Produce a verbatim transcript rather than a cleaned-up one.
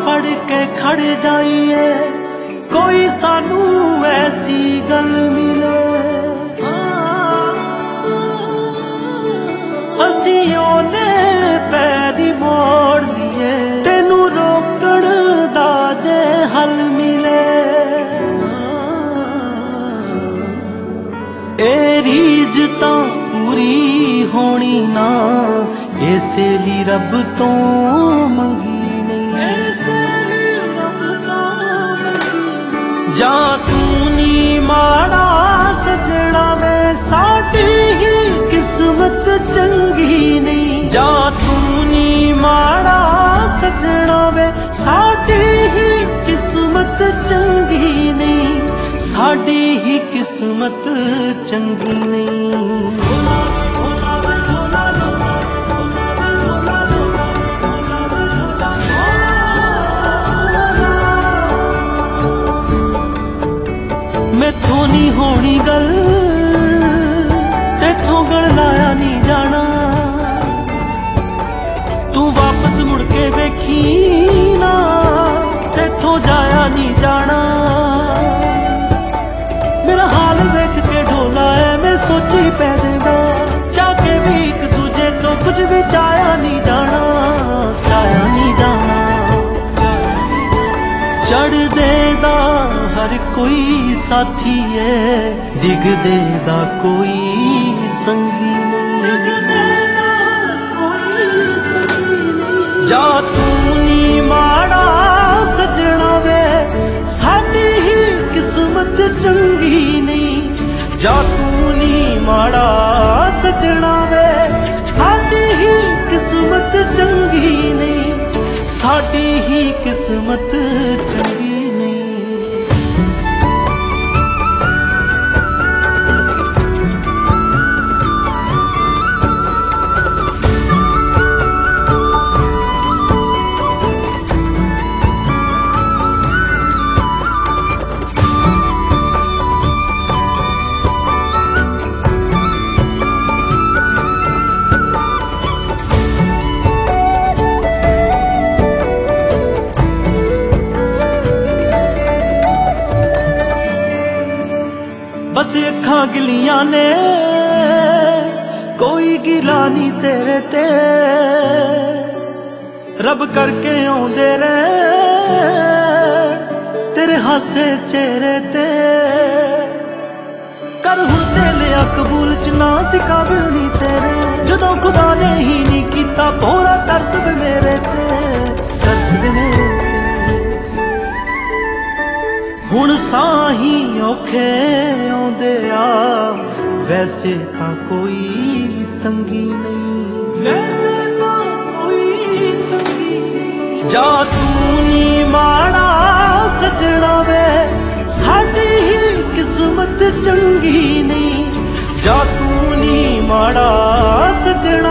फड़ के खड़ जाइए, कोई सानू ऐसी गल मिले। असी ओने पैरी मोड़ लिए, तेनू रोकण दा जे हल मिले। ए रीज तां पूरी होनी ना, इसे ली रब तो मंगी नहीं, इसे ली रब तो मंगी। जा तू नी माड़ा सजना वे, साडी ही किस्मत चंगी नहीं। जा तू नी माड़ा सजना वे, साडी ही किस्मत चंगी नहीं, साडी ही किस्मत चंगी नहीं। मैथों नहीं होनी गल, तेथों गड़लाया नहीं जाना। तू वापस मुड़ के वेखी ना, तेथों जाया नहीं जाना। मेरा हाल वेख के ढोला है, मैं सोची पै देगा, चाके भी एक दूजे तो कुछ भी चाया नहीं जाना, चाया नहीं जाना। चढ़ देदा हर कोई साथी है, डिग देदा कोई संगी नहीं, डिग देदा कोई संगी नहीं। जा तू नी माड़ा सजना वे, साडी ही किस्मत चंगी नहीं। जा तू नी माड़ा सजना वे, साडी ही किस्मत चंगी नहीं, साडी ही किस्मत चंगी नहीं। बस अखां गिलियां ने, कोई गिला नहीं तेरे ते। रब करके आउंदे रहे तेरे हासे चेहरे ते। कर हुण ते लिया कबूल च ना सी काबिल नहीं तेरे, जदों खुदा ने ही नहीं कीता पूरा तरस वे मेरे ते, तरस वे मेरे ते। हुण साही औखे आउंदे आ, वैसे तां कोई तंगी नहीं, वैसे तां कोई तंगी नहीं। जा तू नी माड़ा सजना वे, साडी ही किस्मत चंगी नहीं। जा तू नी माड़ा सजना